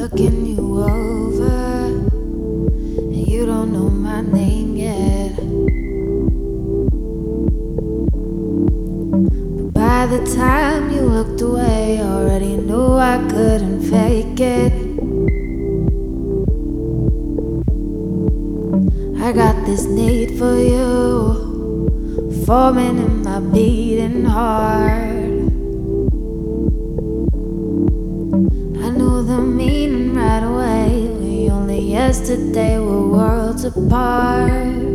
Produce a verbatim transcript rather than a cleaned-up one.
looking you over, and you don't know my name yet. But by the time you looked away, already knew I couldn't fake it. I got this need for you, forming in my beating heart. I knew the meaning right away. We only yesterday were worlds apart.